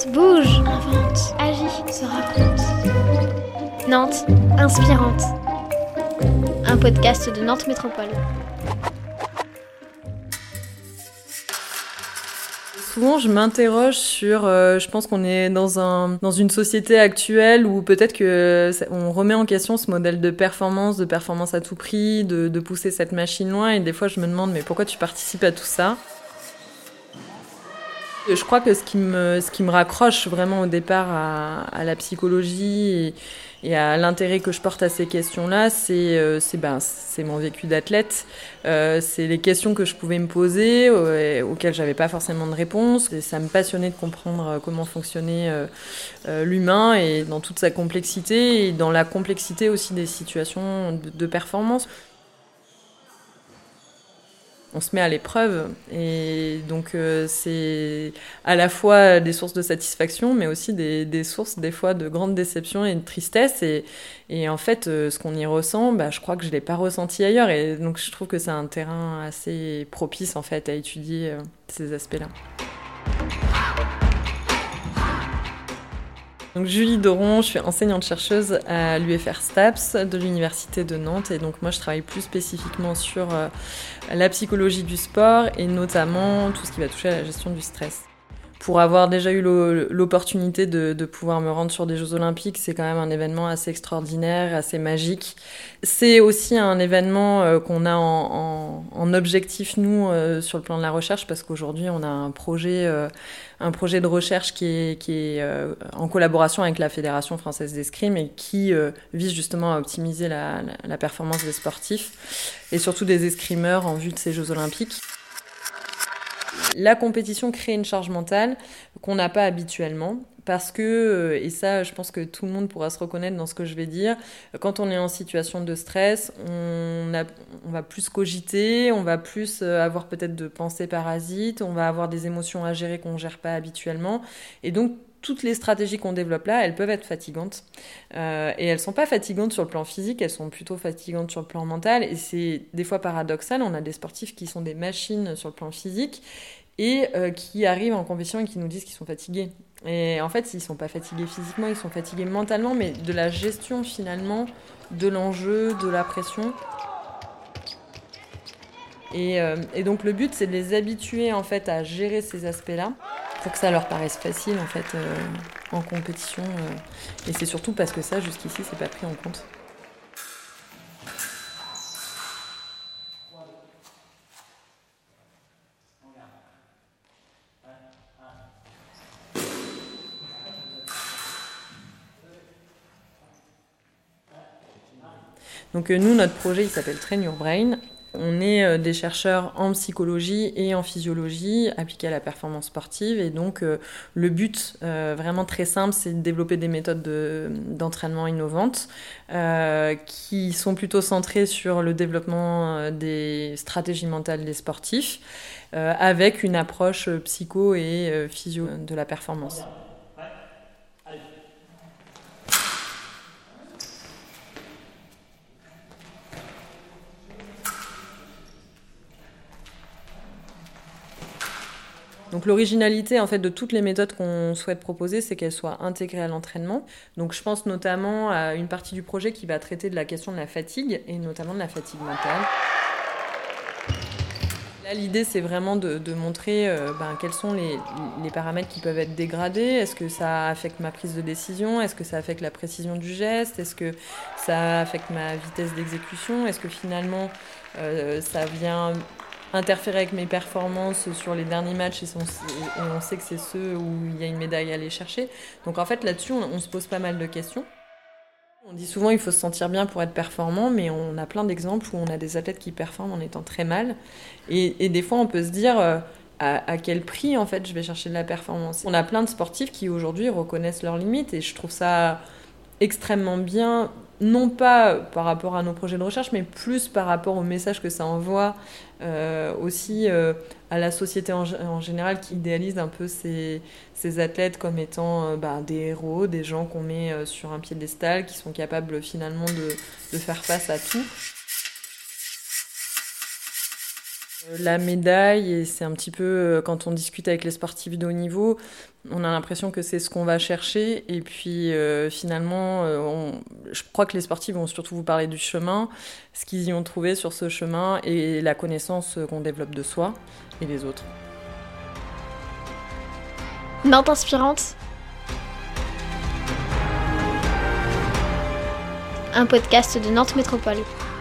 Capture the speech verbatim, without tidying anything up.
Nantes bouge, invente, agit, se raconte. Nantes, inspirante. Un podcast de Nantes Métropole. Souvent, je m'interroge sur, euh, je pense qu'on est dans un dans une société actuelle où peut-être que ça, on remet en question ce modèle de performance, de performance à tout prix, de, de pousser cette machine loin. Et des fois, je me demande, mais pourquoi tu participes à tout ça ? Je crois que ce qui me ce qui me raccroche vraiment au départ à, à la psychologie et, et à l'intérêt que je porte à ces questions-là, c'est euh, c'est ben c'est mon vécu d'athlète, euh, c'est les questions que je pouvais me poser euh, auxquelles j'avais pas forcément de réponse. Et ça me passionnait de comprendre comment fonctionnait euh, euh, l'humain et dans toute sa complexité et dans la complexité aussi des situations de, de performance. On se met à l'épreuve et donc euh, c'est à la fois des sources de satisfaction mais aussi des, des sources des fois de grande déception et de tristesse et, et en fait euh, ce qu'on y ressent, bah, je crois que je ne l'ai pas ressenti ailleurs et donc je trouve que c'est un terrain assez propice en fait à étudier euh, ces aspects-là. Donc Julie Doron, je suis enseignante-chercheuse à l'U F R STAPS de l'Université de Nantes et donc moi je travaille plus spécifiquement sur euh, la psychologie du sport et notamment tout ce qui va toucher à la gestion du stress. Pour avoir déjà eu l'opportunité de, de pouvoir me rendre sur des Jeux Olympiques, c'est quand même un événement assez extraordinaire, assez magique. C'est aussi un événement euh, qu'on a en, en, en objectif, nous, euh, sur le plan de la recherche, parce qu'aujourd'hui, on a un projet, euh, un projet de recherche qui est, qui est euh, en collaboration avec la Fédération française d'escrime et qui euh, vise justement à optimiser la, la, la performance des sportifs et surtout des escrimeurs en vue de ces Jeux Olympiques. La compétition crée une charge mentale qu'on n'a pas habituellement parce que, et ça je pense que tout le monde pourra se reconnaître dans ce que je vais dire, quand on est en situation de stress, on, a, on va plus cogiter, on va plus avoir peut-être de pensées parasites, on va avoir des émotions à gérer qu'on ne gère pas habituellement et donc toutes les stratégies qu'on développe là, elles peuvent être fatigantes. Euh, et elles ne sont pas fatigantes sur le plan physique, elles sont plutôt fatigantes sur le plan mental. Et c'est des fois paradoxal, on a des sportifs qui sont des machines sur le plan physique et euh, qui arrivent en compétition et qui nous disent qu'ils sont fatigués. Et en fait, ils ne sont pas fatigués physiquement, ils sont fatigués mentalement, mais de la gestion finalement, de l'enjeu, de la pression. Et, euh, et donc le but, c'est de les habituer en fait à gérer ces aspects-là pour que ça leur paraisse facile en fait euh, en compétition. Euh, et c'est surtout parce que ça, jusqu'ici, c'est pas pris en compte. Donc euh, nous, notre projet, il s'appelle Train Your Brain. On est euh, des chercheurs en psychologie et en physiologie appliqués à la performance sportive. Et donc, euh, le but, euh, vraiment très simple, c'est de développer des méthodes de, d'entraînement innovantes euh, qui sont plutôt centrées sur le développement euh, des stratégies mentales des sportifs euh, avec une approche psycho et euh, physio de la performance. Donc l'originalité en fait de toutes les méthodes qu'on souhaite proposer, c'est qu'elles soient intégrées à l'entraînement. Donc je pense notamment à une partie du projet qui va traiter de la question de la fatigue et notamment de la fatigue mentale. Là, l'idée, c'est vraiment de, de montrer euh, ben, quels sont les, les paramètres qui peuvent être dégradés. Est-ce que ça affecte ma prise de décision ? Est-ce que ça affecte la précision du geste ? Est-ce que ça affecte ma vitesse d'exécution ? Est-ce que finalement, euh, ça vient interférer avec mes performances sur les derniers matchs et on sait que c'est ceux où il y a une médaille à aller chercher. Donc en fait, là-dessus, on, on se pose pas mal de questions. On dit souvent qu'il faut se sentir bien pour être performant, mais on a plein d'exemples où on a des athlètes qui performent en étant très mal. Et, et des fois, on peut se dire euh, à, à quel prix, en fait, je vais chercher de la performance. On a plein de sportifs qui, aujourd'hui, reconnaissent leurs limites et je trouve ça extrêmement bien, non pas par rapport à nos projets de recherche, mais plus par rapport au message que ça envoie euh, aussi euh, à la société en, en général qui idéalise un peu ces, ces athlètes comme étant euh, bah, des héros, des gens qu'on met euh, sur un piédestal, qui sont capables finalement de, de faire face à tout. La médaille, et c'est un petit peu, quand on discute avec les sportifs de haut niveau, on a l'impression que c'est ce qu'on va chercher. Et puis euh, finalement, euh, on, je crois que les sportifs vont surtout vous parler du chemin, ce qu'ils y ont trouvé sur ce chemin et la connaissance qu'on développe de soi et des autres. Nantes Inspirante. Un podcast de Nantes Métropole.